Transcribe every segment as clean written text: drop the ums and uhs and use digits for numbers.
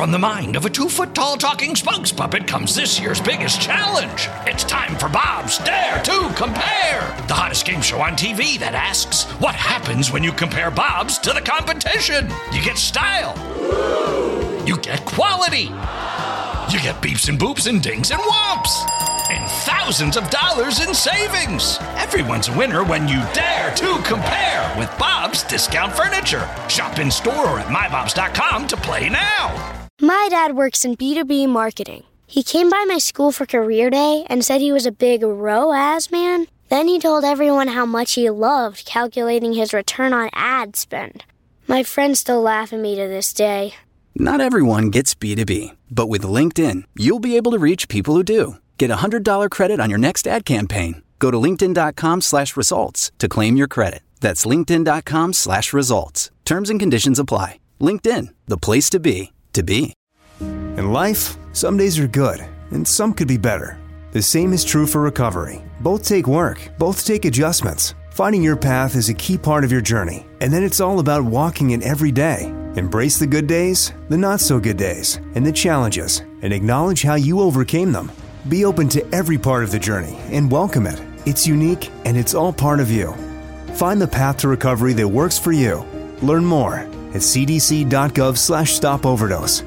From the mind of a 2-foot-tall talking spokes puppet comes this year's biggest challenge. It's time for Bob's Dare to Compare, the hottest game show on TV that asks, what happens when you compare Bob's to the competition? You get style. You get quality. You get beeps and boops and dings and whomps. And thousands of dollars in savings. Everyone's a winner when you dare to compare with Bob's Discount Furniture. Shop in store or at mybobs.com to play now. My dad works in B2B marketing. He came by my school for career day and said he was a big ROAS man. Then he told everyone how much he loved calculating his return on ad spend. My friends still laugh at me to this day. Not everyone gets B2B, but with LinkedIn, you'll be able to reach people who do. Get a $100 credit on your next ad campaign. Go to linkedin.com/results to claim your credit. That's linkedin.com/results. Terms and conditions apply. LinkedIn, the place to be, to be. In life, some days are good, and some could be better. The same is true for recovery. Both take work, both take adjustments. Finding your path is a key part of your journey, and then it's all about walking it every day. Embrace the good days, the not-so-good days, and the challenges, and acknowledge how you overcame them. Be open to every part of the journey and welcome it. It's unique, and it's all part of you. Find the path to recovery that works for you. Learn more at cdc.gov/stopoverdose.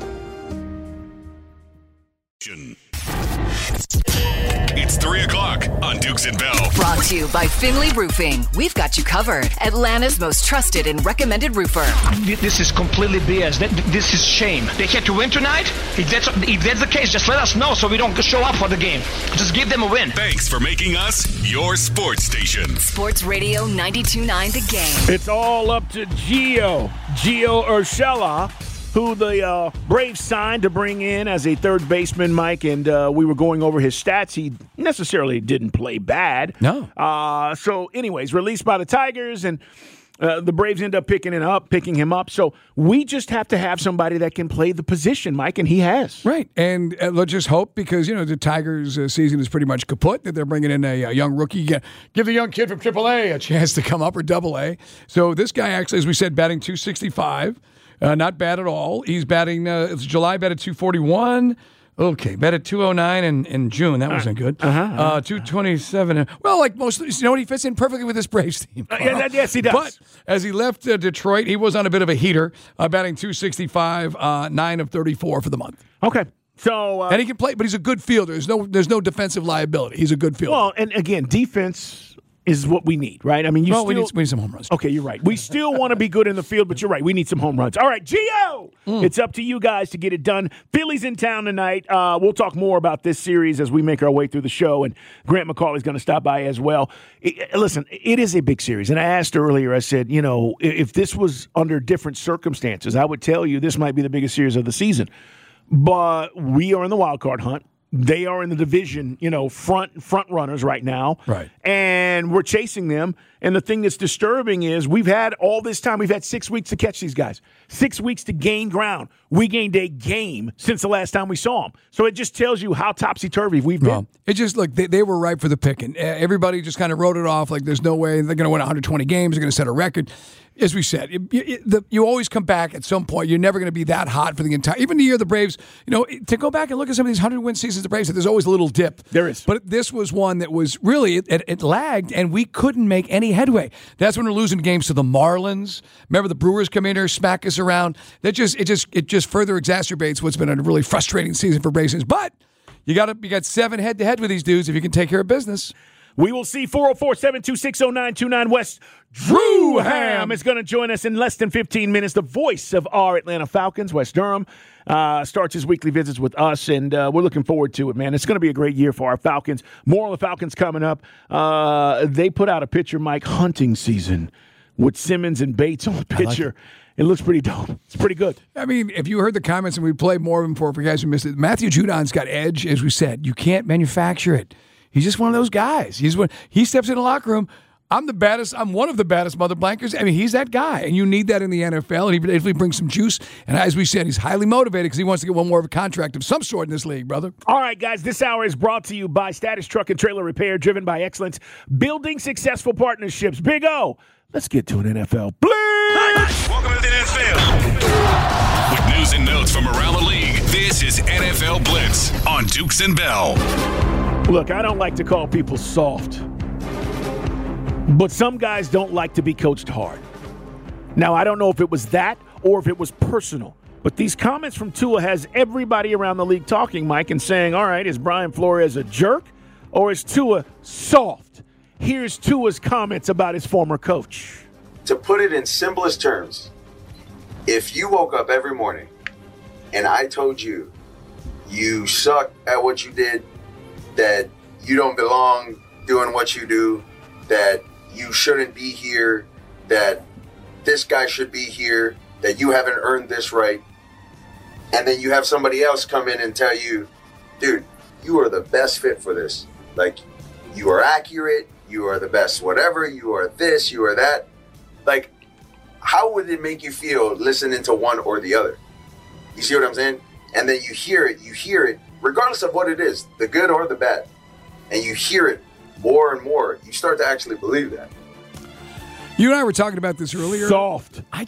It's 3 o'clock on Dukes and Bell. Brought to you by Finley Roofing. We've got you covered. Atlanta's most trusted and recommended roofer. This is completely BS. This is shame. They had to win tonight? If that's the case, just let us know so we don't show up for the game. Just give them a win. Thanks for making us your sports station. Sports Radio 92.9 The Game. It's all up to Gio Urshela, who the Braves signed to bring in as a third baseman, Mike, and we were going over his stats. He necessarily didn't play bad. No. So, anyways, released by the Tigers, and the Braves end up picking him up. So we just have to have somebody that can play the position, Mike, and he has. Right, and let's just hope, because, the Tigers' season is pretty much kaput, that they're bringing in a young rookie. Give the young kid from AAA a chance to come up, or AA. So this guy actually, as we said, batting .265. Not bad at all. He's batting, it's July, batted .241. Okay, batted .209 in June. That wasn't good. .227. Well, like most, he fits in perfectly with this Braves team. Yes, he does. But as he left Detroit, he was on a bit of a heater, batting .265, 9 of 34 for the month. Okay. So and he can play, but he's a good fielder. There's no defensive liability. He's a good fielder. Well, and again, defense is what we need, right? I mean, we need some home runs. Okay, you're right. We still want to be good in the field, but you're right. We need some home runs. All right, Gio! It's up to you guys to get it done. Philly's in town tonight. We'll talk more about this series as we make our way through the show, and Grant McCauley's going to stop by as well. Listen, it is a big series, and I asked earlier, I said, if this was under different circumstances, I would tell you this might be the biggest series of the season. But we are in the wild card hunt. They are in the division, front runners right now. Right. And we're chasing them. And the thing that's disturbing is we've had all this time. We've had 6 weeks to catch these guys. 6 weeks to gain ground. We gained a game since the last time we saw them. So it just tells you how topsy-turvy we've been. Well, it just, look, they were ripe for the picking. Everybody just kind of wrote it off like there's no way they're going to win 120 games. They're going to set a record. As we said, you always come back at some point. You're never going to be that hot for the entire – even the year the Braves – to go back and look at some of these 100-win seasons the Braves, there's always a little dip. There is. But this was one that was really – it lagged, and we couldn't make any headway. That's when we're losing games to the Marlins. Remember, the Brewers come in here, smack us around. It just further exacerbates what's been a really frustrating season for Braves. But you got 7 head-to-head with these dudes if you can take care of business. We will see 404-726-0929 West Drewham is going to join us in less than 15 minutes. The voice of our Atlanta Falcons, Wes Durham, starts his weekly visits with us, and we're looking forward to it, man. It's going to be a great year for our Falcons. More on the Falcons coming up. They put out a picture, Mike, hunting season with Simmons and Bates on the picture. It looks pretty dope. It's pretty good. I mean, if you heard the comments, and we played more of them for you guys who missed it, Matthew Judon's got edge, as we said. You can't manufacture it. He's just one of those guys. He steps in the locker room. I'm one of the baddest mother blankers. I mean, he's that guy, and you need that in the NFL. And he definitely brings some juice. And as we said, he's highly motivated because he wants to get one more of a contract of some sort in this league, brother. All right, guys, this hour is brought to you by Status Truck and Trailer Repair, driven by excellence, building successful partnerships. Big O, let's get to an NFL. Blitz! Welcome to the NFL. With news and notes from around the league, NFL Blitz on Dukes and Bell. Look, I don't like to call people soft, but some guys don't like to be coached hard. Now, I don't know if it was that or if it was personal, but these comments from Tua has everybody around the league talking, Mike, and saying, all right, is Brian Flores a jerk or is Tua soft? Here's Tua's comments about his former coach. To put it in simplest terms, if you woke up every morning and I told you you suck at what you did, that you don't belong doing what you do, that you shouldn't be here, that this guy should be here, that you haven't earned this right, and then you have somebody else come in and tell you, dude, you are the best fit for this. Like, you are accurate, you are the best whatever, you are this, you are that. Like, how would it make you feel listening to one or the other? You see what I'm saying? And then you hear it, regardless of what it is, the good or the bad. And you hear it more and more. You start to actually believe that. You and I were talking about this earlier. Soft. How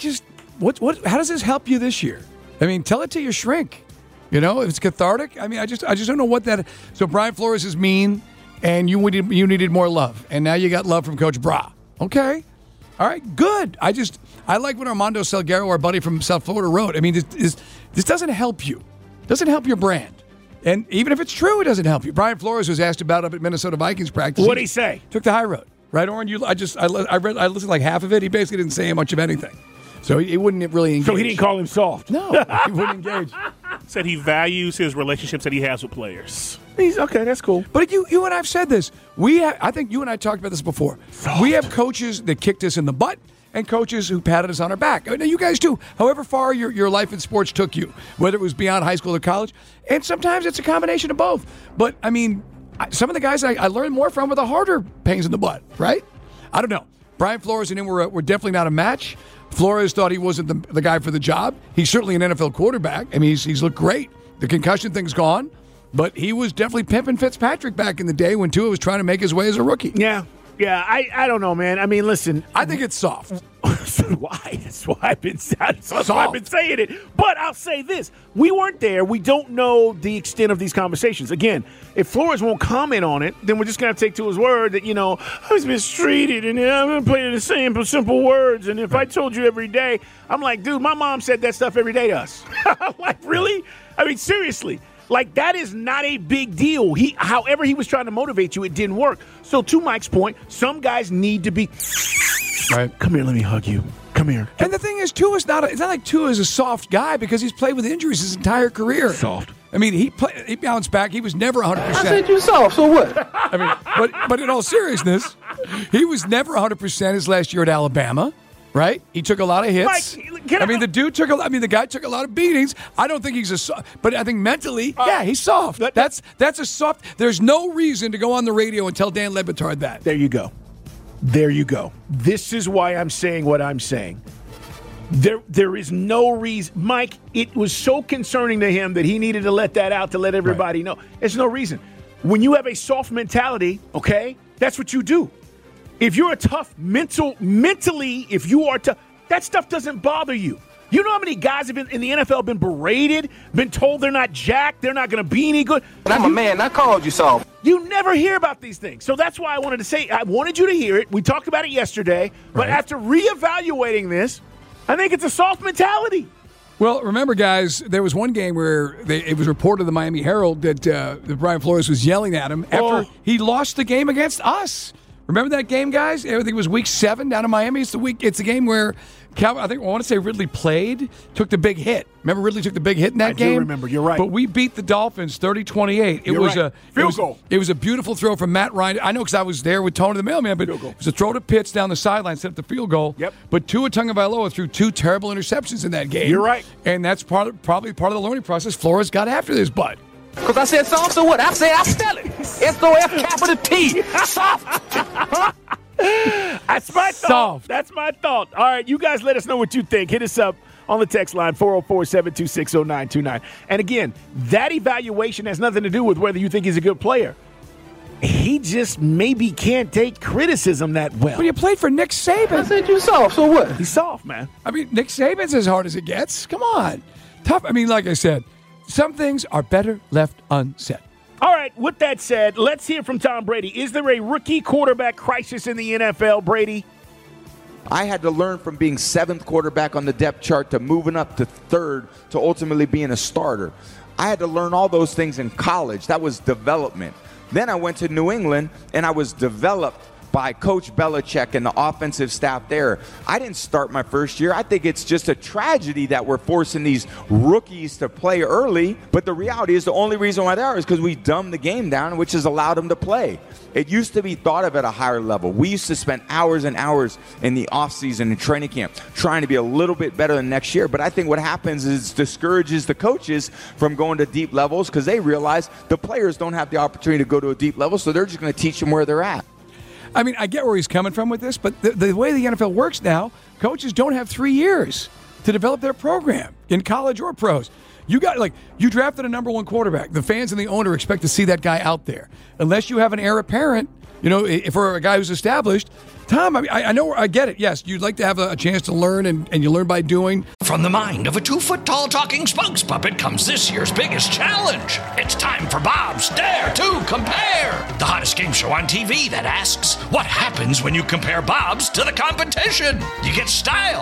does this help you this year? I mean, tell it to your shrink. You know, if it's cathartic. I mean, I just don't know what that. So Brian Flores is mean, and you needed more love, and now you got love from Coach Bra. Okay. All right, good. I like what Armando Salguero, our buddy from South Florida, wrote. I mean, this doesn't help you. It doesn't help your brand. And even if it's true, it doesn't help you. Brian Flores was asked about it up at Minnesota Vikings practice. What did he say? Took the high road. Right, Oren? I listened to like half of it. He basically didn't say much of anything. So he wouldn't really engage. So he didn't call him soft? No, he wouldn't engage. Said he values his relationships that he has with players. Okay, that's cool. But you and I have said this. I think you and I talked about this before. Soft. We have coaches that kicked us in the butt and coaches who patted us on our back. Now, you guys too. However far your life in sports took you, whether it was beyond high school or college, and sometimes it's a combination of both. But, I mean, some of the guys I learned more from were the harder pains in the butt, right? I don't know. Brian Flores and him were definitely not a match. Flores thought he wasn't the guy for the job. He's certainly an NFL quarterback. I mean, he's looked great. The concussion thing's gone. But he was definitely pimping Fitzpatrick back in the day when Tua was trying to make his way as a rookie. Yeah, I don't know, man. I mean, listen. I think it's soft. Why? That's why I've been saying it. But I'll say this. We weren't there. We don't know the extent of these conversations. Again, if Flores won't comment on it, then we're just going to take to his word that, I was mistreated and I'm going to play the same simple words. And if I told you every day, I'm like, dude, my mom said that stuff every day to us. Like, really? I mean, seriously. Like, that is not a big deal. However he was trying to motivate you, it didn't work. So to Mike's point, some guys need to be, right, come here, let me hug you. Come here. And the thing is, it's not like Tua is a soft guy because he's played with injuries his entire career. Soft. I mean, he bounced back. He was never 100%. I said you soft, so what? I mean, but in all seriousness, he was never 100% his last year at Alabama. Right? He took a lot of hits. Mike, the guy took a lot of beatings. I don't think he's a soft, but I think mentally, he's soft. That's a soft. There's no reason to go on the radio and tell Dan Le Batard that. There you go. This is why I'm saying what I'm saying. There is no reason. Mike, it was so concerning to him that he needed to let that out to let everybody know. There's no reason. When you have a soft mentality, that's what you do. If you're a tough mentally, if you are tough, that stuff doesn't bother you. You know how many guys have been in the NFL been berated, been told they're not jacked, they're not going to be any good. But I'm a man. I called you soft. You never hear about these things. So that's why I wanted to say, I wanted you to hear it. We talked about it yesterday. But after reevaluating this, I think it's a soft mentality. Well, remember, guys, there was one game where it was reported in the Miami Herald that Brian Flores was yelling at him after he lost the game against us. Remember that game, guys? I think it was week 7 down in Miami. It's the game where I want to say Ridley took the big hit. Remember Ridley took the big hit in that game? I do remember. You're right. But we beat the Dolphins 30-28. It was a field goal. It was a beautiful throw from Matt Ryan. I know because I was there with Tony the Mailman, but it was a throw to Pitts down the sideline, set up the field goal. Yep. But Tua Tagovailoa threw 2 terrible interceptions in that game. You're right. And that's probably part of the learning process. Flores got after this butt. Because I said soft, so what? I said I spell it. S-O-F-T. Soft. Huh? That's my thought. Soft. That's my thought. All right, you guys let us know what you think. Hit us up on the text line, 404-726-0929. And again, that evaluation has nothing to do with whether you think he's a good player. He just maybe can't take criticism that well. But you played for Nick Saban. I said you soft, so what? He's soft, man. I mean, Nick Saban's as hard as it gets. Come on. Tough. I mean, like I said, some things are better left unsaid. All right, with that said, let's hear from Tom Brady. Is there a rookie quarterback crisis in the NFL, Brady? I had to learn from being 7th quarterback on the depth chart to moving up to 3rd to ultimately being a starter. I had to learn all those things in college. That was development. Then I went to New England, and I was developed by Coach Belichick and the offensive staff there. I didn't start my first year. I think it's just a tragedy that we're forcing these rookies to play early, but the reality is the only reason why they are is because we dumbed the game down, which has allowed them to play. It used to be thought of at a higher level. We used to spend hours and hours in the offseason and training camp trying to be a little bit better than next year, but I think what happens is it discourages the coaches from going to deep levels because they realize the players don't have the opportunity to go to a deep level, so they're just going to teach them where they're at. I mean, I get where he's coming from with this, but the way the NFL works now, coaches don't have 3 years to develop their program in college or pros. You drafted a number 1 quarterback. The fans and the owner expect to see that guy out there. Unless you have an heir apparent, for a guy who's established. Tom, I know, I get it. Yes, you'd like to have a chance to learn, and you learn by doing. From the mind of a 2-foot-tall talking spokes puppet comes this year's biggest challenge. It's time for Bob's Dare to Compare, the hottest game show on TV that asks, what happens when you compare Bob's to the competition? You get style.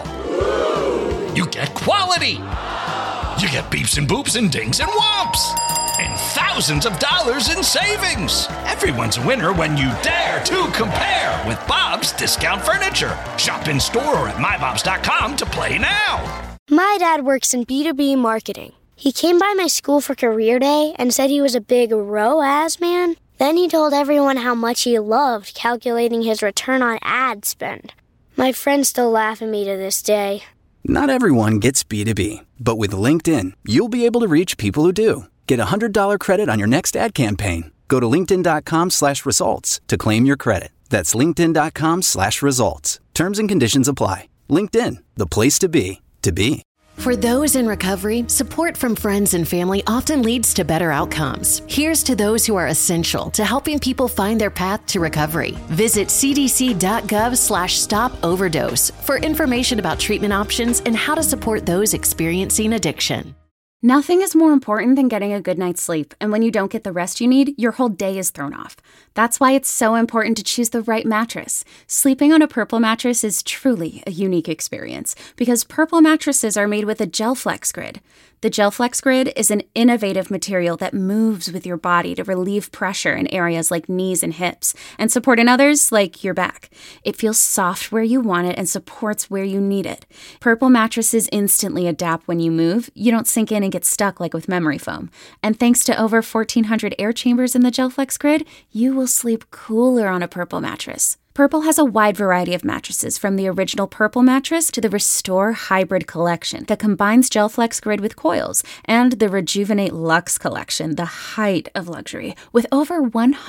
You get quality. You get beeps and boops and dings and whomps. And thousands of dollars in savings. Everyone's a winner when you dare to compare with Bob's Discount Furniture. Shop in store or at mybobs.com to play now. My dad works in B2B marketing. He came by my school for career day and said he was a big ROAS man. Then he told everyone how much he loved calculating his return on ad spend. My friends still laugh at me to this day. Not everyone gets B2B, but with LinkedIn, you'll be able to reach people who do. Get a $100 credit on your next ad campaign. Go to linkedin.com/results to claim your credit. That's linkedin.com/results. Terms and conditions apply. LinkedIn, the place to be, to be. For those in recovery, support from friends and family often leads to better outcomes. Here's to those who are essential to helping people find their path to recovery. Visit cdc.gov/stop-overdose for information about treatment options and how to support those experiencing addiction. Nothing is more important than getting a good night's sleep, and when you don't get the rest you need, your whole day is thrown off. That's why it's so important to choose the right mattress. Sleeping on a Purple mattress is truly a unique experience because Purple mattresses are made with a GelFlex Grid. The GelFlex Grid is an innovative material that moves with your body to relieve pressure in areas like knees and hips and support in others like your back. It feels soft where you want it and supports where you need it. Purple mattresses instantly adapt when you move. You don't sink in and get stuck like with memory foam. And thanks to over 1,400 air chambers in the GelFlex Grid, you will sleep cooler on a Purple mattress. Purple has a wide variety of mattresses, from the original Purple mattress to the Restore Hybrid collection that combines GelFlex Grid with coils, and the Rejuvenate Luxe collection, the height of luxury, with over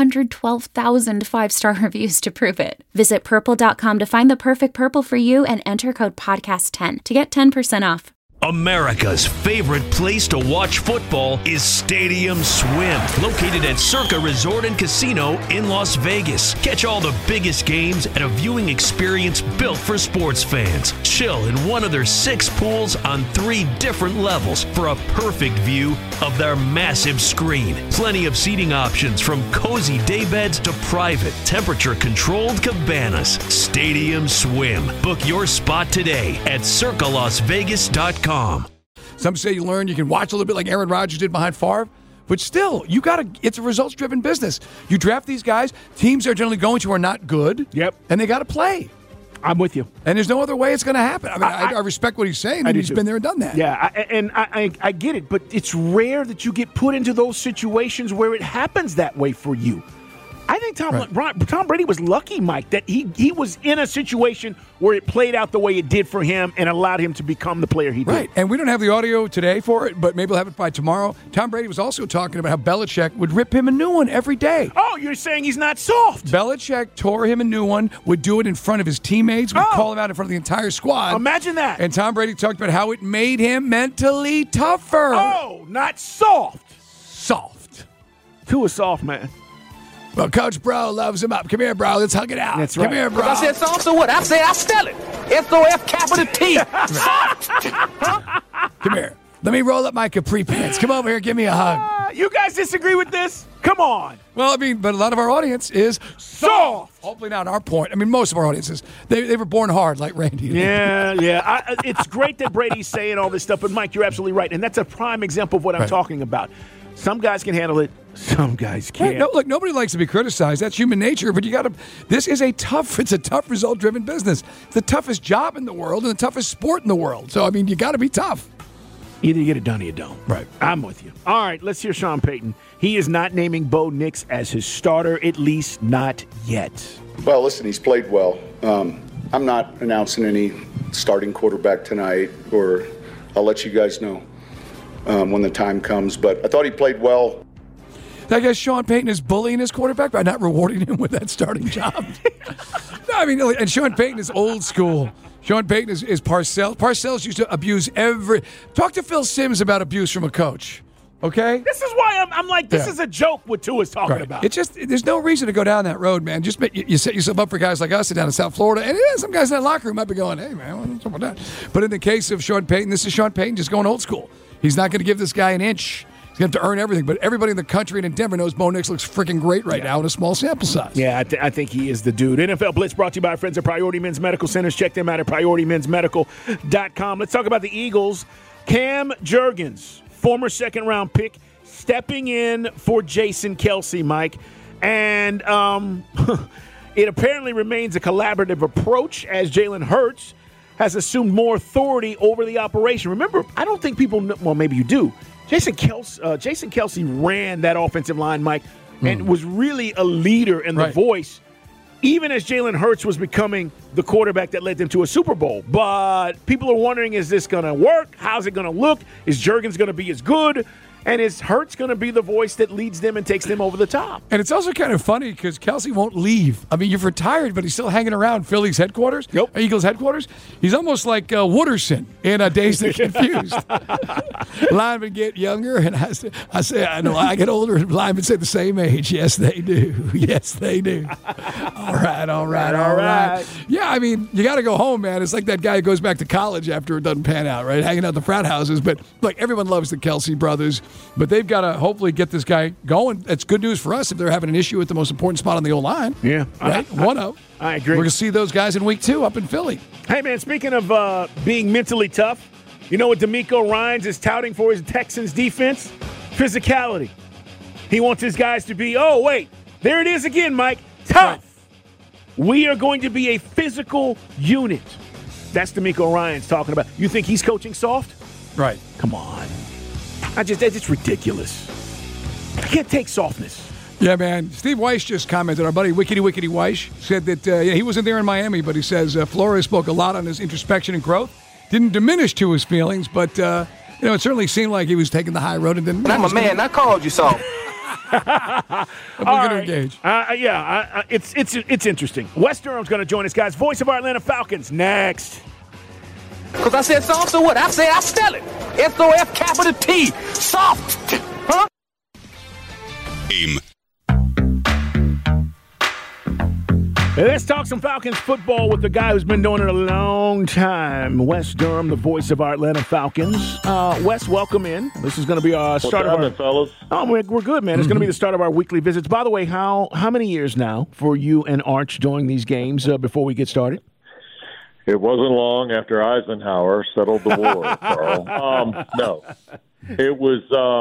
112,000 5-star reviews to prove it. Visit purple.com to find the perfect Purple for you and enter code podcast10 to get 10% off. America's favorite place to watch football is Stadium Swim, located at Circa Resort and Casino in Las Vegas. Catch all the biggest games at a viewing experience built for sports fans. Chill in one of their 6 pools on 3 different levels for a perfect view of their massive screen. Plenty of seating options, from cozy daybeds to private, temperature-controlled cabanas. Stadium Swim. Book your spot today at circalasvegas.com. Some say you learn, you can watch a little bit like Aaron Rodgers did behind Favre, but still, it's a results-driven business. You draft these guys, teams they're generally going to are not good. Yep. And they got to play. I'm with you. And there's no other way it's going to happen. I mean, I respect what he's saying. He's been there and done that. Yeah, I get it, but it's rare that you get put into those situations where it happens that way for you. I think Tom Brady was lucky, Mike, that he was in a situation where it played out the way it did for him and allowed him to become the player he did. Right, and we don't have the audio today for it, but maybe we'll have it by tomorrow. Tom Brady was also talking about how Belichick would rip him a new one every day. Oh, you're saying he's not soft? Belichick tore him a new one, would do it in front of his teammates, would call him out in front of the entire squad. Imagine that. And Tom Brady talked about how it made him mentally tougher. Oh, not soft. Soft. To a soft man. Well, Coach Bro loves him up. Come here, bro. Let's hug it out. That's right. Come here, bro. I said soft, so what? I said I spell it. SOF capital T. Come here. Let me roll up my capri pants. Come over here, give me a hug. You guys disagree with this? Come on. Well, I mean, but a lot of our audience is soft. Hopefully not our point. I mean, most of our audiences, they were born hard like Randy. Yeah. It's great that Brady's saying all this stuff, but Mike, you're absolutely right. And that's a prime example of what I'm talking about. Some guys can handle it. Some guys can't. Right. No, look, nobody likes to be criticized. That's human nature. But it's a tough result-driven business. It's the toughest job in the world and the toughest sport in the world. So, I mean, you got to be tough. Either you get it done or you don't. Right. I'm with you. All right, let's hear Sean Payton. He is not naming Bo Nix as his starter, at least not yet. Well, listen, he's played well. I'm not announcing any starting quarterback tonight, or I'll let you guys know when the time comes. But I thought he played well. I guess Sean Payton is bullying his quarterback by not rewarding him with that starting job. No, I mean, and Sean Payton is old school. Sean Payton is Parcells. Parcells used to abuse Talk to Phil Simms about abuse from a coach. Okay? This is why I'm like, this is a joke what Tua's talking about. It's just, there's no reason to go down that road, man. Just you set yourself up for guys like us down in South Florida. And some guys in that locker room might be going, hey, man, what's up with that? But in the case of Sean Payton, this is Sean Payton just going old school. He's not going to give this guy an inch. He's going to have to earn everything. But everybody in the country and in Denver knows Bo Nix looks freaking great right now in a small sample size. Yeah, I think he is the dude. NFL Blitz brought to you by our friends at Priority Men's Medical Centers. Check them out at PriorityMen'sMedical.com. Let's talk about the Eagles. Cam Jurgens, former second-round pick, stepping in for Jason Kelce, Mike. And it apparently remains a collaborative approach as Jalen Hurts has assumed more authority over the operation. Remember, I don't think people know, well, maybe you do. Jason Kelce ran that offensive line, Mike, and was really a leader and the voice, even as Jalen Hurts was becoming the quarterback that led them to a Super Bowl. But people are wondering, is this going to work? How's it going to look? Is Jurgens going to be as good? And is Hurts going to be the voice that leads them and takes them over the top? And it's also kind of funny because Kelce won't leave. I mean, you've retired, but he's still hanging around Philly's headquarters, Eagles headquarters. He's almost like Wooderson in Dazed and Confused. Linemen get younger, and I say, I know I get older, and linemen say the same age. Yes, they do. Yes, they do. All right. Yeah, I mean, you got to go home, man. It's like that guy who goes back to college after it doesn't pan out, right? Hanging out in the frat houses. But, like, everyone loves the Kelce brothers. But they've got to hopefully get this guy going. It's good news for us if they're having an issue with the most important spot on the O-line. Yeah. Right? One of. I agree. We're going to see those guys in week 2 up in Philly. Hey, man, speaking of being mentally tough, you know what DeMeco Ryans is touting for his Texans defense? Physicality. He wants his guys to be, there it is again, Mike, tough. Right. We are going to be a physical unit. That's DeMeco Ryans talking about. You think he's coaching soft? Right. Come on. It's ridiculous. I can't take softness. Yeah, man. Steve Weiss just commented. Our buddy Wickety Weiss said that he wasn't there in Miami, but he says Flores spoke a lot on his introspection and growth. Didn't diminish to his feelings, but it certainly seemed like he was taking the high road. And then I'm a man. I called you soft. I'm going to engage. It's interesting. Wes Durham's going to join us, guys. Voice of our Atlanta Falcons next. Because I said soft, so what? I spell it. S-O-F capital T. Soft. Huh? Let's talk some Falcons football with the guy who's been doing it a long time, Wes Durham, the voice of our Atlanta Falcons. Wes, welcome in. This is going to be our start of our fellas. Oh, we're good, man. It's going to be the start of our weekly visits. By the way, how many years now for you and Arch doing these games before we get started? It wasn't long after Eisenhower settled the war, Carl. No. It was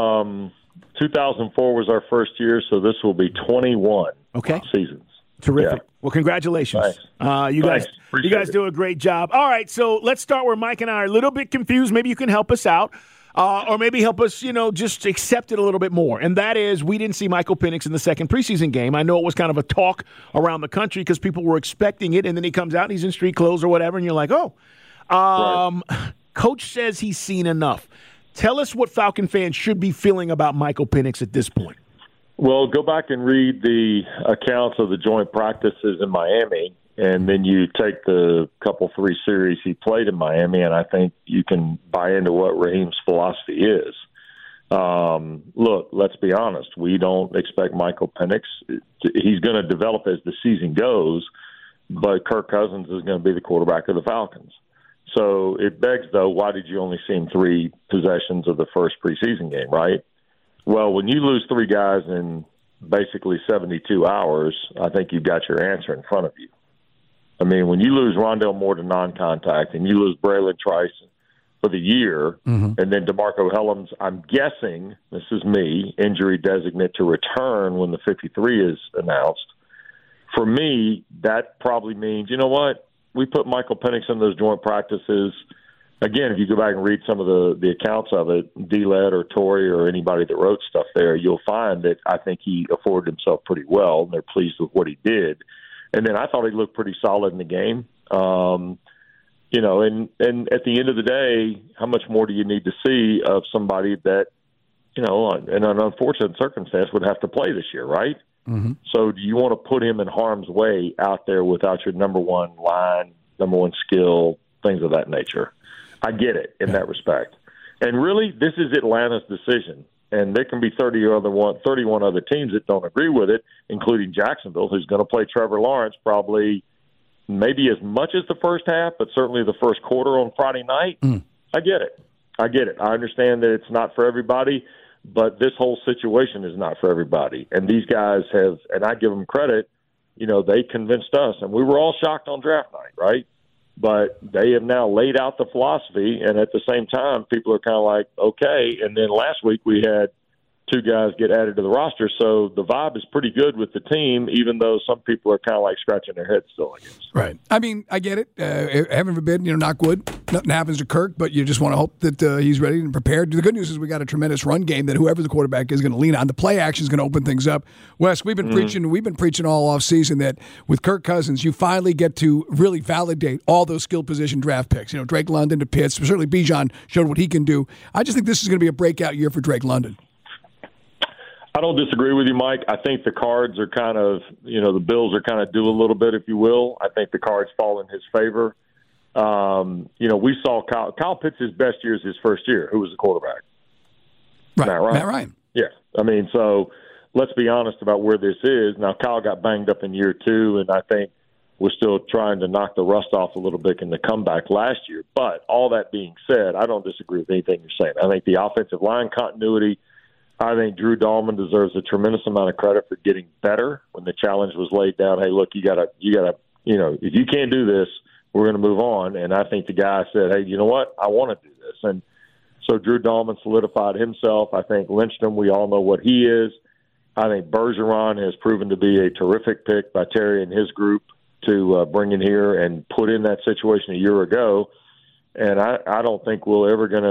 2004 was our first year, so this will be 21 seasons. Terrific. Yeah. Well, congratulations. You guys do a great job. All right, so let's start where Mike and I are a little bit confused. Maybe you can help us out. Or maybe help us, just accept it a little bit more. And that is, we didn't see Michael Penix in the second preseason game. I know it was kind of a talk around the country because people were expecting it, and then he comes out and he's in street clothes or whatever, and you're like, right. Coach says he's seen enough. Tell us what Falcon fans should be feeling about Michael Penix at this point. Well, go back and read the accounts of the joint practices in Miami, and then you take the three series he played in Miami, and I think you can buy into what Raheem's philosophy is. Look, let's be honest. We don't expect Michael Penix. He's going to develop as the season goes, but Kirk Cousins is going to be the quarterback of the Falcons. So it begs, though, why did you only see him 3 possessions of the first preseason game, right? Well, when you lose 3 guys in basically 72 hours, I think you've got your answer in front of you. I mean, when you lose Rondale Moore to non-contact and you lose Braylon Trice for the year, and then DeMarco Hellams, I'm guessing, this is me, injury designate to return when the 53 is announced, for me, that probably means, you know what, we put Michael Penix in those joint practices. Again, if you go back and read some of the accounts of it, D-Led or Torrey or anybody that wrote stuff there, you'll find that I think he afforded himself pretty well, and they're pleased with what he did. And then I thought he looked pretty solid in the game. You know, and at the end of the day, how much more do you need to see of somebody that, you know, in an unfortunate circumstance would have to play this year, right? So do you want to put him in harm's way out there without your number one line, number one skill, things of that nature? I get it in that respect. And really, this is Atlanta's decision. And there can be 31 other teams that don't agree with it, including Jacksonville, who's going to play Trevor Lawrence probably maybe as much as the first half, but certainly the first quarter on Friday night. I get it. I understand that it's not for everybody, but this whole situation is not for everybody. And these guys have, and I give them credit, you know, they convinced us, and we were all shocked on draft night, right? But they have now laid out the philosophy, and at the same time, people are kind of like, okay. And then last week we had 2 guys get added to the roster, so the vibe is pretty good with the team, even though some people are kind of like scratching their heads still, I guess. Right. I mean, I get it. Heaven forbid, you know, knock wood, nothing happens to Kirk, but you just want to hope that he's ready and prepared. The good news is we got a tremendous run game that whoever the quarterback is going to lean on. The play action is going to open things up. Wes, we've been preaching all off season that with Kirk Cousins, you finally get to really validate all those skill position draft picks. You know, Drake London to Pitts. Certainly Bijan showed what he can do. I just think this is going to be a breakout year for Drake London. I don't disagree with you, Mike. I think the cards are kind of, you know, the Bills are kind of due a little bit, if you will. I think the cards fall in his favor. You know, we saw Kyle Pitts' best year is his first year. Who was the quarterback? Right. Matt Ryan. Yeah. I mean, so let's be honest about where this is. Now, Kyle got banged up in year 2, and I think we're still trying to knock the rust off a little bit in the comeback last year. But all that being said, I don't disagree with anything you're saying. I think the offensive line continuity, I think Drew Dahlman deserves a tremendous amount of credit for getting better when the challenge was laid down. Hey, look, you gotta, you know, if you can't do this, we're going to move on. And I think the guy said, hey, you know what? I want to do this. And so Drew Dahlman solidified himself. I think Lindstrom, we all know what he is. I think Bergeron has proven to be a terrific pick by Terry and his group to bring in here and put in that situation a year ago. And I don't think we'll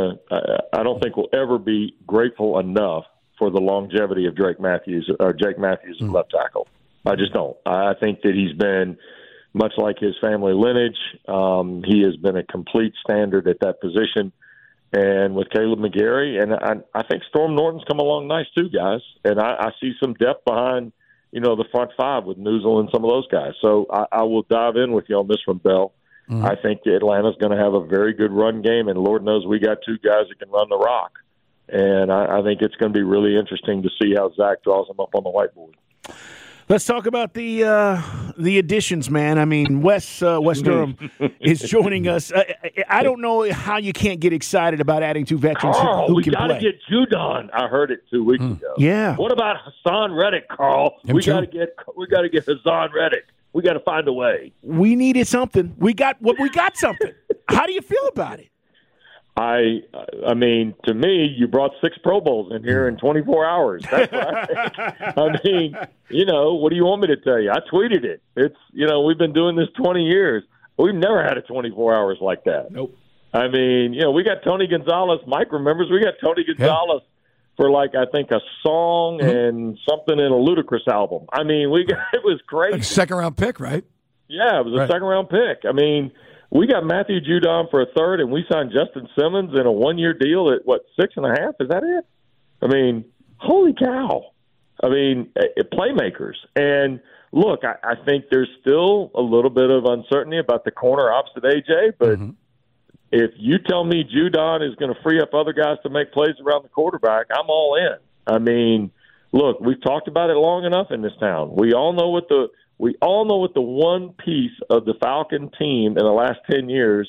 ever be grateful enough for the longevity of Jake Matthews at left tackle. I just don't. I think that he's been, much like his family lineage, he has been a complete standard at that position. And with Caleb McGarry, and I think Storm Norton's come along nice too, guys. And I see some depth behind, you know, the front 5 with Newsel and some of those guys. So I will dive in with you on this one, Bell. I think Atlanta's going to have a very good run game, and Lord knows we got 2 guys that can run the rock. And I think it's going to be really interesting to see how Zach draws them up on the whiteboard. Let's talk about the additions, man. I mean, Wes Durham is joining us. I don't know how you can't get excited about adding 2 veterans who can play. We got to get Judon. I heard it 2 weeks ago. Yeah. What about Hassan Reddick, Carl? We got to get Hassan Reddick. We got to find a way. We needed something. We got something. How do you feel about it? I mean, to me, you brought 6 Pro Bowls in here in 24 hours. That's what I think. I mean, you know, what do you want me to tell you? I tweeted it. It's, you know, we've been doing this 20 years. We've never had a 24 hours like that. Nope. I mean, you know, we got Tony Gonzalez. Mike remembers we got Tony Gonzalez for, like, I think a song and something in a Ludacris album. I mean, it was crazy. Like a second-round pick, right? Yeah, it was a second-round pick. I mean, we got Matthew Judon for a 3rd, and we signed Justin Simmons in a 1-year deal at, 6.5? Is that it? I mean, holy cow. I mean, playmakers. And, look, I think there's still a little bit of uncertainty about the corner opposite A.J., but if you tell me Judon is going to free up other guys to make plays around the quarterback, I'm all in. I mean, look, we've talked about it long enough in this town. We all know what the one piece of the Falcon team in the last 10 years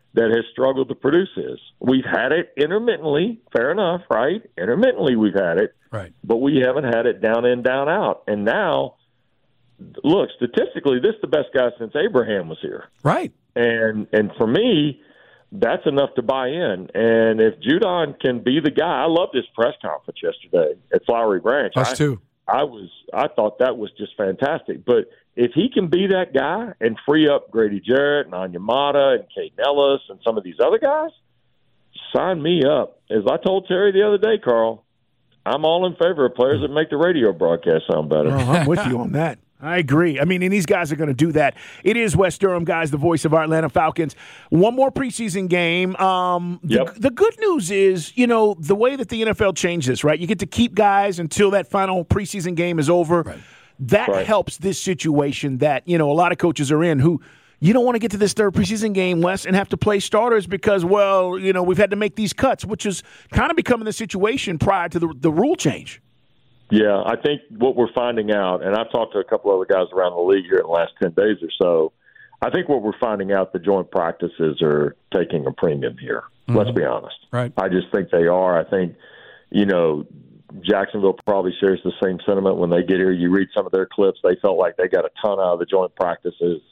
that has struggled to produce this. We've had it intermittently, fair enough, right? Intermittently we've had it, right? But we haven't had it down in, down out. And now, look, statistically, this is the best guy since Abraham was here. Right. And for me, that's enough to buy in. And if Judon can be the guy, I loved his press conference yesterday at Flowery Branch. Us too. I thought that was just fantastic. But if he can be that guy and free up Grady Jarrett and Onyemata and Kate Ellis and some of these other guys, sign me up. As I told Terry the other day, Carl, I'm all in favor of players that make the radio broadcast sound better. I'm with you on that. I agree. I mean, and these guys are going to do that. It is Wes Durham, guys, the voice of our Atlanta Falcons. One more preseason game. The good news is, the way that the NFL changed this, right? You get to keep guys until that final preseason game is over. Right. That helps this situation that, a lot of coaches are in who you don't want to get to this third preseason game, Wes, and have to play starters because, we've had to make these cuts, which is kind of becoming the situation prior to the rule change. Yeah, I think what we're finding out, and I've talked to a couple other guys around the league here in the last 10 days or so, I think what we're finding out, the joint practices are taking a premium here. Mm-hmm. Let's be honest. Right. I just think they are. I think, Jacksonville probably shares the same sentiment when they get here. You read some of their clips, they felt like they got a ton out of the joint practices.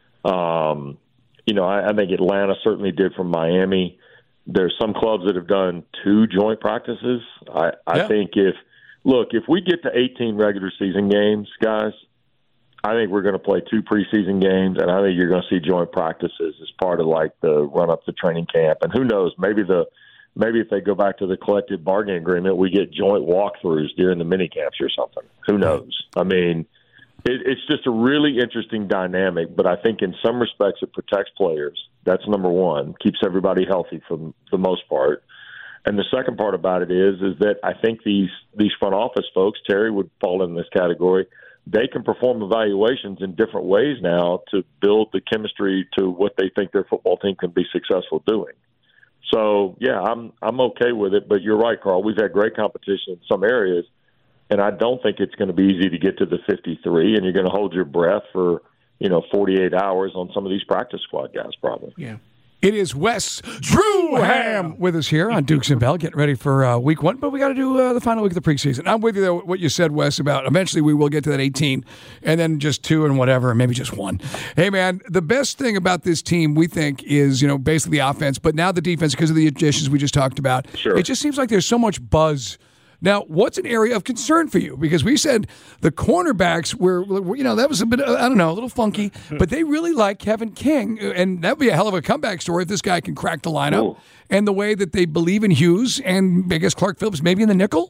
I think Atlanta certainly did from Miami. There's some clubs that have done 2 joint practices. I think if we get to 18 regular season games, guys, I think we're going to play 2 preseason games, and I think you're going to see joint practices as part of like the run up to training camp. And who knows, maybe if they go back to the collective bargaining agreement, we get joint walkthroughs during the mini camps or something. Who knows? I mean, it's just a really interesting dynamic, but I think in some respects it protects players. That's number one, keeps everybody healthy for the most part. And the second part about it is that I think these front office folks, Terry would fall in this category, they can perform evaluations in different ways now to build the chemistry to what they think their football team can be successful doing. So, yeah, I'm okay with it. But you're right, Carl. We've had great competition in some areas, and I don't think it's going to be easy to get to the 53, and you're going to hold your breath for, 48 hours on some of these practice squad guys probably. Yeah. It is Wes Durham with us here on Dukes and Bell, getting ready for week 1. But we got to do the final week of the preseason. I'm with you, though, what you said, Wes, about eventually we will get to that 18 and then just 2 and whatever, and maybe just 1. Hey, man, the best thing about this team, we think, is, basically the offense, but now the defense because of the additions we just talked about. Sure. It just seems like there's so much buzz. Now, what's an area of concern for you? Because we said the cornerbacks were that was a bit, a little funky, but they really like Kevin King, and that would be a hell of a comeback story if this guy can crack the lineup. Ooh. And the way that they believe in Hughes and I guess Clark Phillips maybe in the nickel?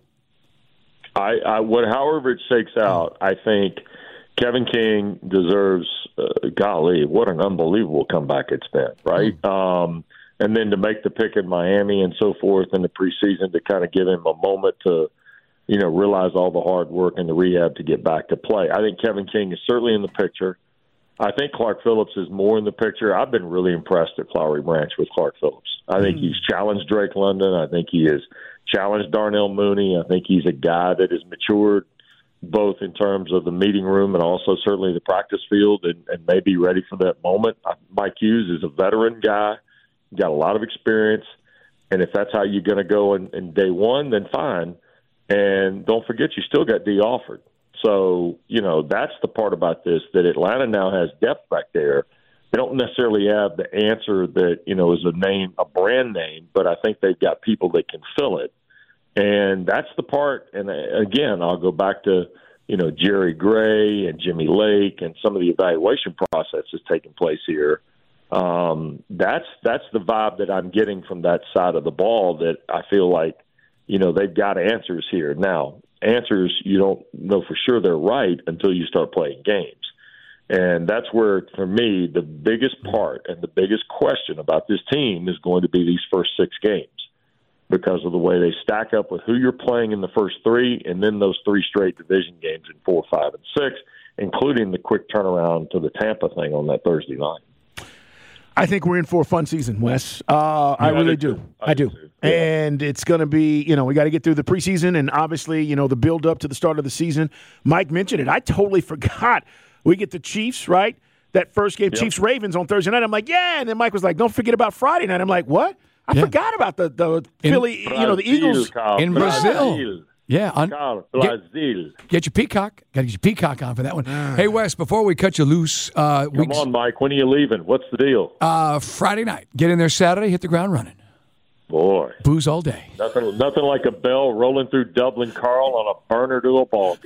However it shakes out, I think Kevin King deserves, golly, what an unbelievable comeback it's been, right? And then to make the pick in Miami and so forth in the preseason to kind of give him a moment to, realize all the hard work and the rehab to get back to play. I think Kevin King is certainly in the picture. I think Clark Phillips is more in the picture. I've been really impressed at Flowery Branch with Clark Phillips. I think he's challenged Drake London. I think he has challenged Darnell Mooney. I think he's a guy that has matured both in terms of the meeting room and also certainly the practice field and may be ready for that moment. Mike Hughes is a veteran guy. Got a lot of experience, and if that's how you're going to go in day one, then fine. And don't forget, you still got D. Alford. So, that's the part about this, that Atlanta now has depth back there. They don't necessarily have the answer that, is a brand name, but I think they've got people that can fill it. And that's the part, and again, I'll go back to, Jerry Gray and Jimmy Lake and some of the evaluation process that's taking place here. That's the vibe that I'm getting from that side of the ball, that I feel like, they've got answers here. Now, answers, you don't know for sure they're right until you start playing games. And that's where, for me, the biggest part and the biggest question about this team is going to be these first 6 games because of the way they stack up with who you're playing in the first 3 and then those 3 straight division games in 4, 5, and 6, including the quick turnaround to the Tampa thing on that Thursday night. I think we're in for a fun season, Wes. I really do. I do. Yeah. And it's going to be, we got to get through the preseason and obviously, the build up to the start of the season. Mike mentioned it. I totally forgot. We get the Chiefs, right? that first game, Chiefs-Ravens on Thursday night. I'm like, yeah. And then Mike was like, don't forget about Friday night. I'm like, what? I forgot about the Philly, the Eagles. In Brazil. Yeah. Brazil. Get your peacock. Got to get your peacock on for that one. Hey, Wes, before we cut you loose. Come on, Mike. When are you leaving? What's the deal? Friday night. Get in there Saturday, hit the ground running. Boy. Booze all day. Nothing like a bell rolling through Dublin, Carl, on a burner to a ball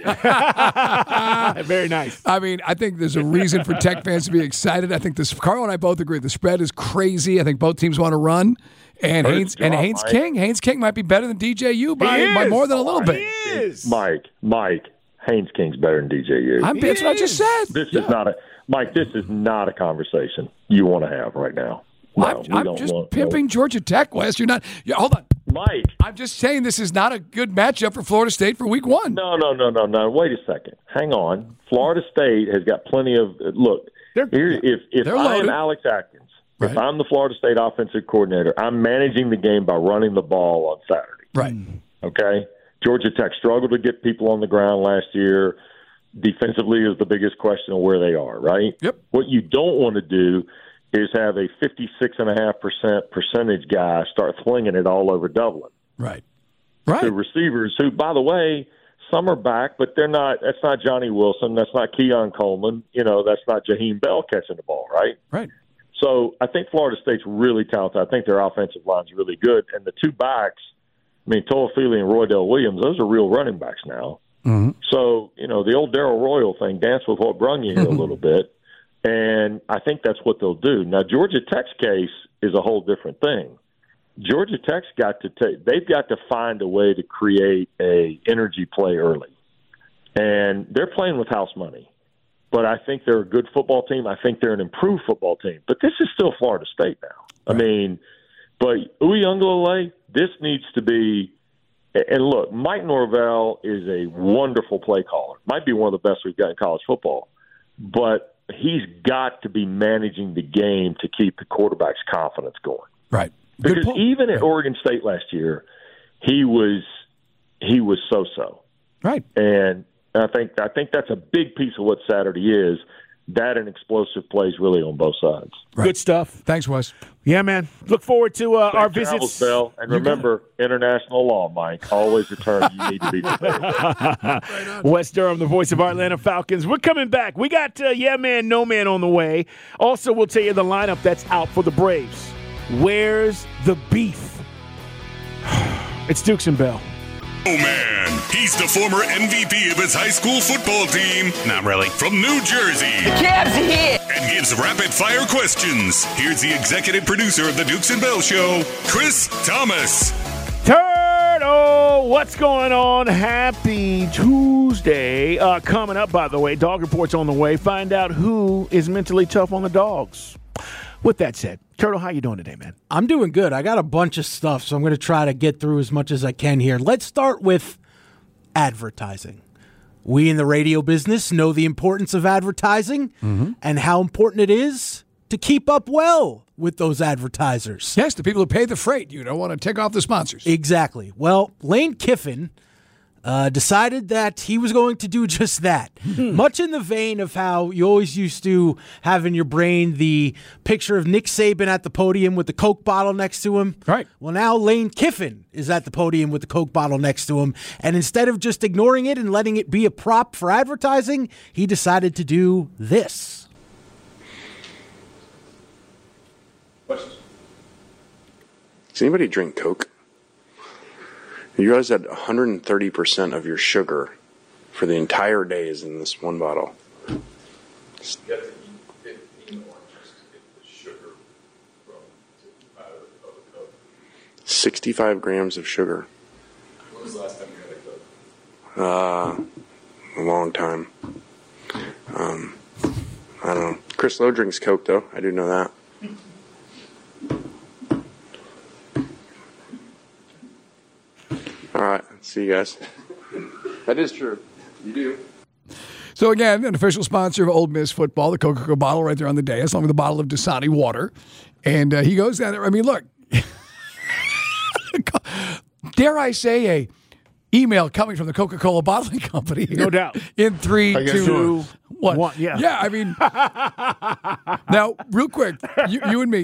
game. Very nice. I mean, I think there's a reason for Tech fans to be excited. I think Carl and I both agree. The spread is crazy. I think both teams want to run. And Haynes King might be better than DJU by more than a little bit. He is. Mike, Haynes King's better than DJU. That's what I just said. This is not a conversation you want to have right now. No, I'm just pimping Georgia Tech, Wes. Hold on. Mike. I'm just saying this is not a good matchup for Florida State for week 1. No. Wait a second. Hang on. Florida State has got plenty of – look, if I am Alex Atkins, if I'm the Florida State offensive coordinator, I'm managing the game by running the ball on Saturday. Right. Okay? Georgia Tech struggled to get people on the ground last year. Defensively is the biggest question of where they are, right? Yep. What you don't want to do is have a 56.5% percentage guy start flinging it all over Dublin. Right. The receivers who, by the way, some are back, but they're not. That's not Johnny Wilson. That's not Keon Coleman. That's not Jaheim Bell catching the ball, right? Right. So I think Florida State's really talented. I think their offensive line's really good. And the two backs, Toafili and Roydell Williams, those are real running backs now. Mm-hmm. So, the old Darrell Royal thing, dance with what brung you here a little bit. And I think that's what they'll do. Now, Georgia Tech's case is a whole different thing. Georgia Tech's they've got to find a way to create a energy play early. And they're playing with house money. But I think they're a good football team. I think they're an improved football team. But this is still Florida State now. Right. But Uiagalelei, this needs to be – and look, Mike Norvell is a wonderful play caller. Might be one of the best we've got in college football. But he's got to be managing the game to keep the quarterback's confidence going. Right. Because even at Oregon State last year, he was so-so. Right. And I think that's a big piece of what Saturday is. That and explosive plays really on both sides. Right. Good stuff. Thanks, Wes. Yeah, man. Look forward to our visits. Bell. And remember, international law, Mike. Always a term you need to be prepared. Wes Durham, the voice of our Atlanta Falcons. We're coming back. We got Yeah Man, No Man on the way. Also, we'll tell you the lineup that's out for the Braves. Where's the beef? It's Dukes and Bell. Oh, man. He's the former MVP of his high school football team. Not really. From New Jersey. The Cavs are here. And gives rapid-fire questions. Here's the executive producer of the Dukes and Bell Show, Chris Thomas. Turtle, what's going on? Happy Tuesday. Coming up, by the way, Dog Report's on the way. Find out who is mentally tough on the dogs. With that said, Turtle, how you doing today, man? I'm doing good. I got a bunch of stuff, so I'm going to try to get through as much as I can here. Let's start with advertising. We in the radio business know the importance of advertising and how important it is to keep up well with those advertisers. Yes, the people who pay the freight. You don't want to take off the sponsors. Exactly. Well, Lane Kiffin decided that he was going to do just that. Much in the vein of how you always used to have in your brain the picture of Nick Saban at the podium with the Coke bottle next to him. Right. Well, now Lane Kiffin is at the podium with the Coke bottle next to him. And instead of just ignoring it and letting it be a prop for advertising, he decided to do this. Questions? Does anybody drink Coke? You realize that 130% of your sugar for the entire day is in this one bottle. You have to eat 15 oranges to get the sugar out of the Coke. 65 grams of sugar. When was the last time you had a Coke? A long time. I don't know. Chris Lowe drinks Coke, though. I do know that. All right. See you guys. That is true. You do. So, again, an official sponsor of Ole Miss football, the Coca-Cola bottle right there on the dais, along with a bottle of Dasani water. And he goes down there. I mean, look. Dare I say a email coming from the Coca-Cola bottling company here. No doubt. In 3, 2, What? Yeah, I mean, now, real quick, you and me,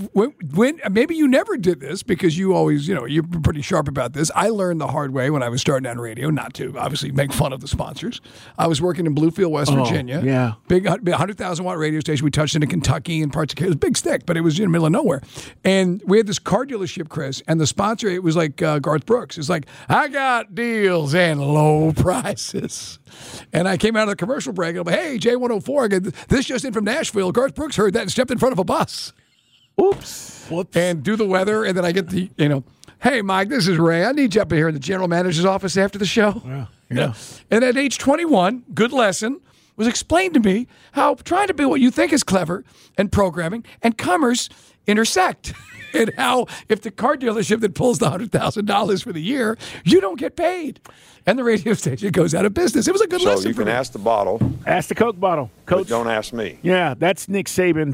when maybe you never did this because you always, you're pretty sharp about this. I learned the hard way when I was starting on radio, not to obviously make fun of the sponsors. I was working in Bluefield, West Virginia. Yeah. Big 100,000 watt radio station. We touched into Kentucky and parts of it was a big stick, but it was in the middle of nowhere. And we had this car dealership, Chris, and the sponsor, it was like Garth Brooks. It's like, I got deals and low prices. And I came out of the commercial break and I'm like, hey, J104, I get this just in from Nashville. Garth Brooks heard that and stepped in front of a bus. Oops. Whoops. And do the weather. And then I get the, hey, Mike, this is Ray. I need you up here in the general manager's office after the show. Yeah. And at age 21, good lesson, was explained to me how trying to be what you think is clever and programming and commerce intersect. And how if the car dealership that pulls the $100,000 for the year, you don't get paid. And the radio station goes out of business. It was a good lesson. So you for can me. ask the bottle. Ask the Coke bottle. Coach. But don't ask me. Yeah, that's Nick Saban,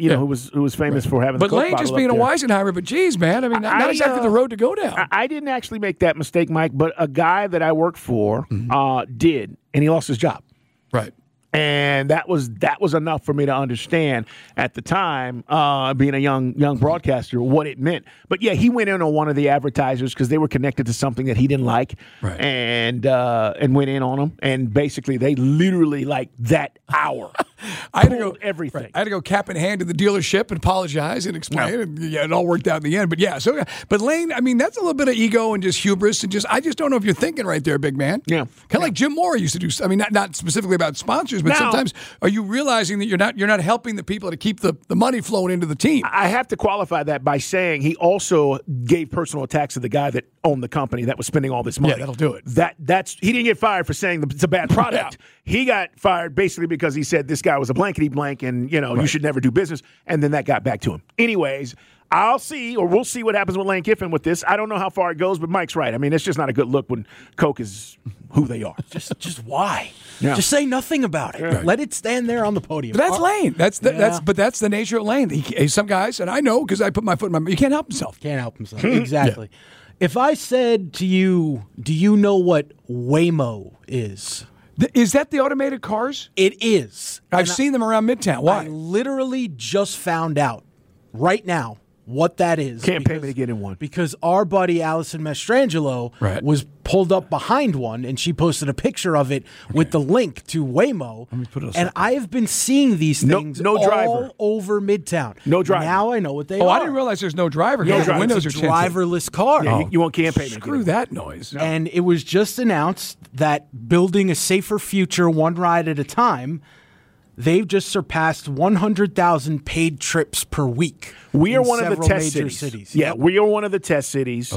who was famous for having the Coke Lane bottle just being a Weisenheimer, but geez, man, I mean, not exactly the road to go down. I didn't actually make that mistake, Mike, but a guy that I worked for did, and he lost his job. Right. And that was enough for me to understand at the time, being a young broadcaster, what it meant. But yeah, he went in on one of the advertisers because they were connected to something that he didn't like, right. and went in on them. And basically, they literally like that hour. I had to go everything. Right. I had to go cap in hand to the dealership and apologize and explain. No. And it all worked out in the end. But yeah, but Lane, I mean, that's a little bit of ego and just hubris and I just don't know if you're thinking right there, big man. Yeah, kind of like Jim Moore used to do. I mean, not specifically about sponsors, but sometimes are you realizing that you're not helping the people to keep the money flowing into the team? I have to qualify that by saying he also gave personal attacks to the guy that owned the company that was spending all this money. Yeah, that'll do it. That's he didn't get fired for saying it's a bad product. He got fired basically because he said this guy was a blankety blank and you should never do business, and then that got back to him. Anyways, we'll see what happens with Lane Kiffin with this. I don't know how far it goes, but Mike's right. I mean, it's just not a good look when Coke is who they are. Just why? Yeah. Just say nothing about it. Yeah. Let it stand there on the podium. But that's Lane. That's the nature of Lane. Some guys, and I know because I put my foot in my. You can't help himself. Can't help himself. Exactly. Yeah. If I said to you, do you know what Waymo is? Is that the automated cars? It is. I've seen them around Midtown. Why? I literally just found out right now what that is. Can't pay me to get in one. Because our buddy Allison Mastrangelo was pulled up behind one, and she posted a picture of it with the link to Waymo. Let me put it and I have been seeing these things no driver. all over Midtown. No driver. Now I know what they are. Oh, I didn't realize there's no driver. Yeah, the windows it's are a tinted. driverless car. Yeah, you won't campaign. Screw that noise. No. And it was just announced that building a safer future one ride at a time, they've just surpassed 100,000 paid trips per week. We are one of the test cities. Yeah, we are one of the test cities.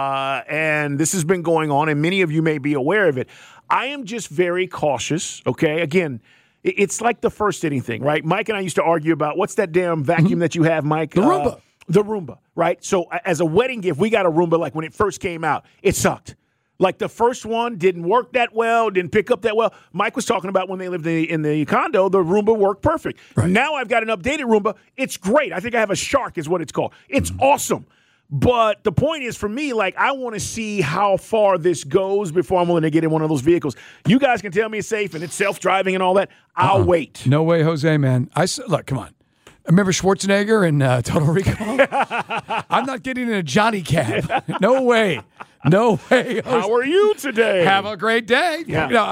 And this has been going on, and many of you may be aware of it. I am just very cautious, okay? Again, it's like the first inning thing, right? Mike and I used to argue about what's that damn vacuum that you have, Mike? The Roomba. The Roomba, right? So as a wedding gift, we got a Roomba like when it first came out. It sucked. Like the first one didn't work that well, didn't pick up that well. Mike was talking about when they lived in the condo, the Roomba worked perfect. Right. Now I've got an updated Roomba. It's great. I think I have a Shark is what it's called. It's awesome. But the point is for me, like I want to see how far this goes before I'm willing to get in one of those vehicles. You guys can tell me it's safe and it's self-driving and all that. I'll wait. No way, Jose, man. Look, come on. Remember Schwarzenegger in Total Recall? I'm not getting in a Johnny cab. No way. No way. How are you today? Have a great day. Yeah. No.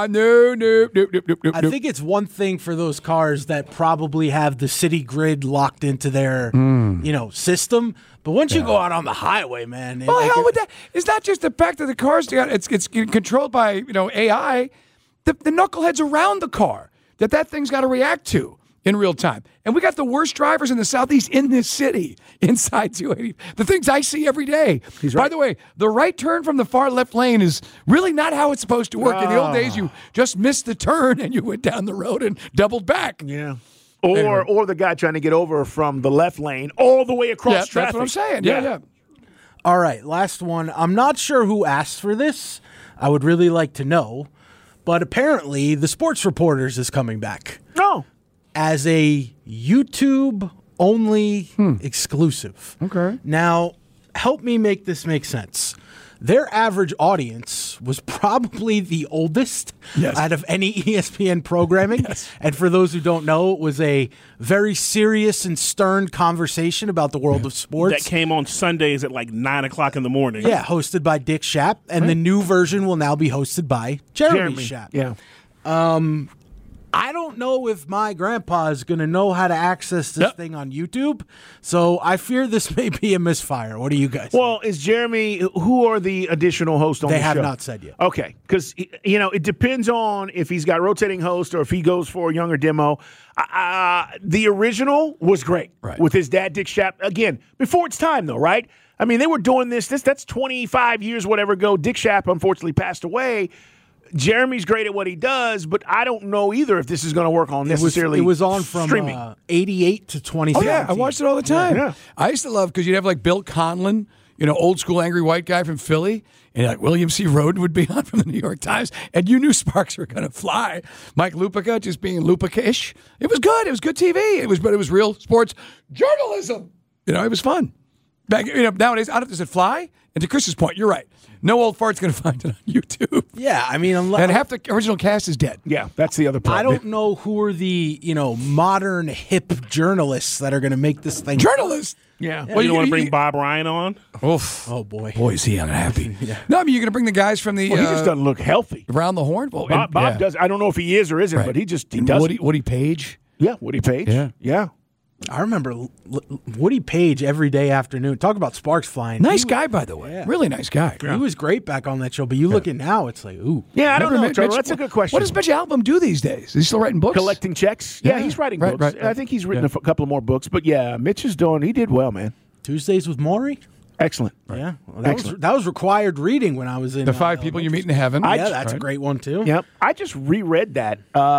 I think it's one thing for those cars that probably have the city grid locked into their, system. But once you go out on the highway, man. Well, hell with that. It's not just the fact that the car's it's controlled by AI. The knuckleheads around the car that thing's got to react to in real time. And we got the worst drivers in the Southeast in this city inside 280. The things I see every day. He's right. By the way, the right turn from the far left lane is really not how it's supposed to work. In the old days, you just missed the turn and you went down the road and doubled back. Yeah. Or the guy trying to get over from the left lane all the way across traffic. That's what I'm saying. Yeah. All right, last one. I'm not sure who asked for this. I would really like to know. But apparently, the Sports Reporters is coming back. No. As a YouTube-only exclusive. Okay. Now, help me make this make sense. their average audience was probably the oldest out of any ESPN programming. And for those who don't know, it was a very serious and stern conversation about the world of sports. That came on Sundays at like 9 o'clock in the morning. Yeah, hosted by Dick Schaap. And the new version will now be hosted by Jeremy Schaap. Yeah. I don't know if my grandpa is going to know how to access this thing on YouTube, so I fear this may be a misfire. What do you guys think? Well, is Jeremy, who are the additional hosts on the show? They have not said yet. Okay, because, it depends on if he's got rotating host or if he goes for a younger demo. The original was great with his dad, Dick Schaap. Again, before its time, though, right? I mean, they were doing that's 25 years, whatever ago. Dick Schaap, unfortunately, passed away. Jeremy's great at what he does, but I don't know either if this is going to work on necessarily. It was on from streaming. 88 to 2017. Oh, yeah, I watched it all the time. Yeah. I used to love, because you'd have like Bill Conlon, old school angry white guy from Philly, and like William C. Roden would be on from the New York Times, and you knew sparks were going to fly. Mike Lupica just being Lupica-ish. It was good. It was good TV. But it was real sports journalism. It was fun. Back, nowadays, I don't know if it fly. And to Chris's point, you're right. No old fart's going to find it on YouTube. Yeah, I mean, and half the original cast is dead. Yeah, that's the other part. I don't know who are the modern hip journalists that are going to make this thing. Journalists. Yeah. Well, you want to bring Bob Ryan on? Oof. Oh boy. Boy, is he unhappy. No, I mean, you're going to bring the guys from the. Well, he just doesn't look healthy. Around the horn. Well, Bob does. I don't know if he is or isn't, but he does. Woody Page. Yeah, Woody Page. Yeah. I remember Woody Page every day afternoon. Talk about sparks flying. Nice guy, by the way. Yeah. Really nice guy. He was great back on that show, but you look at now, it's like, ooh. Yeah, I don't know, Trevor. That's a good question. What does Mitch Albom do these days? Is he still writing books? Collecting checks? Yeah, he's writing books. Right. I think he's written a couple of more books. But yeah, Mitch is he did well, man. Tuesdays with Maury? Excellent. Right. Yeah. Well, that was required reading when I was in The Five People You Meet in Heaven. Yeah, that's a great one, too. Yep. I just reread that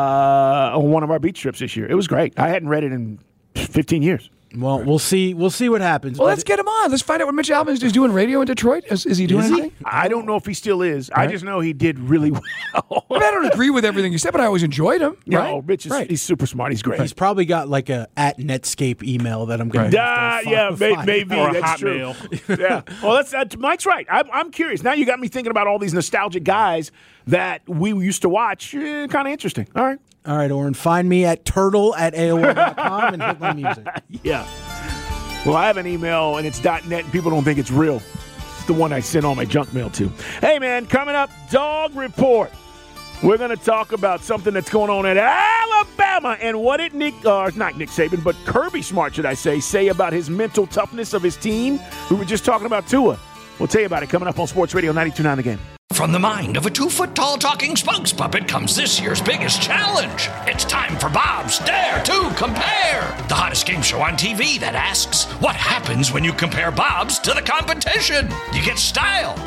on one of our beach trips this year. It was great. I hadn't read it in 15 years. Well, we'll see what happens. Well, let's get him on. Let's find out what Mitch Albom is doing radio in Detroit. Is he doing anything? I don't know if he still is. Right. I just know he did really well. I don't agree with everything he said, but I always enjoyed him. No, Mitch is he's super smart. He's great. He's probably got like a @Netscape email that I'm going to maybe or that's Hotmail. True. Yeah. Well, that's Mike's right. I'm curious. Now you got me thinking about all these nostalgic guys that we used to watch. Kind of interesting. All right, Oren. Find me at turtle@AOL.com and hit my music. Yeah. Well, I have an email, and it's .net, and people don't think it's real. It's the one I send all my junk mail to. Hey, man, coming up, Dog Report. We're going to talk about something that's going on at Alabama and what did not Nick Saban, but Kirby Smart, should I say about his mental toughness of his team. We were just talking about Tua. We'll tell you about it coming up on Sports Radio 92.9 The Game. From the mind of a 2-foot-tall talking spokes puppet comes this year's biggest challenge. It's time for Bob's Dare to Compare, the hottest game show on TV that asks, what happens when you compare Bob's to the competition? You get style.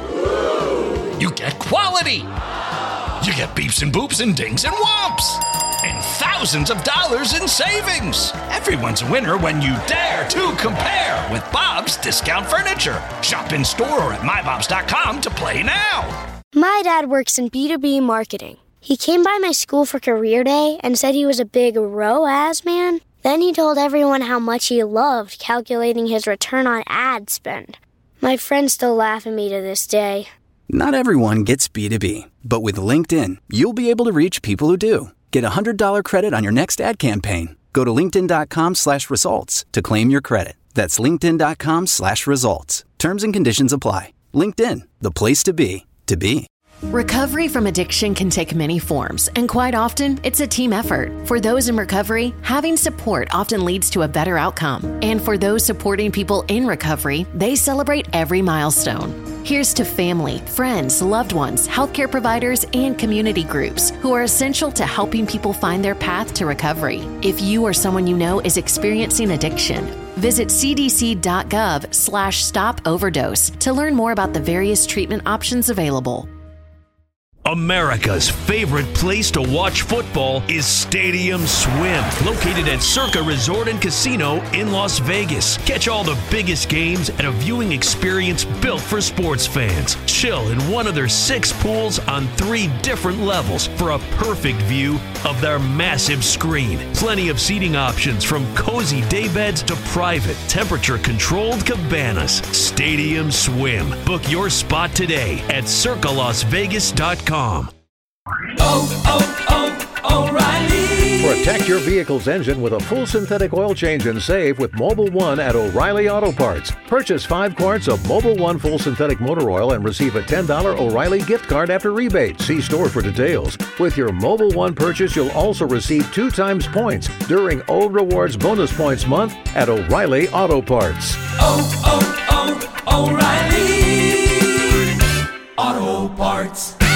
You get quality. You get beeps and boops and dings and whomps. And thousands of dollars in savings. Everyone's a winner when you dare to compare with Bob's Discount Furniture. Shop in store or at mybobs.com to play now. My dad works in B2B marketing. He came by my school for career day and said he was a big ROAS man. Then he told everyone how much he loved calculating his return on ad spend. My friends still laugh at me to this day. Not everyone gets B2B, but with LinkedIn, you'll be able to reach people who do. Get a $100 credit on your next ad campaign. Go to linkedin.com/results to claim your credit. That's linkedin.com/results. Terms and conditions apply. LinkedIn, the place to be, to be. Recovery from addiction can take many forms, and quite often, it's a team effort. For those in recovery, having support often leads to a better outcome. And for those supporting people in recovery, they celebrate every milestone. Here's to family, friends, loved ones, healthcare providers, and community groups who are essential to helping people find their path to recovery. If you or someone you know is experiencing addiction, visit cdc.gov/stop overdose to learn more about the various treatment options available. America's favorite place to watch football is Stadium Swim, located at Circa Resort and Casino in Las Vegas. Catch all the biggest games at a viewing experience built for sports fans. Chill in one of their 6 pools on 3 different levels for a perfect view of their massive screen. Plenty of seating options from cozy daybeds to private, temperature-controlled cabanas. Stadium Swim. Book your spot today at circalasvegas.com. O'Reilly. Protect your vehicle's engine with a full synthetic oil change and save with Mobil 1 at O'Reilly Auto Parts. Purchase 5 quarts of Mobil 1 full synthetic motor oil and receive a $10 O'Reilly gift card after rebate. See store for details. With your Mobil 1 purchase, you'll also receive 2 times points during O Rewards Bonus Points Month at O'Reilly Auto Parts. O'Reilly Auto Parts.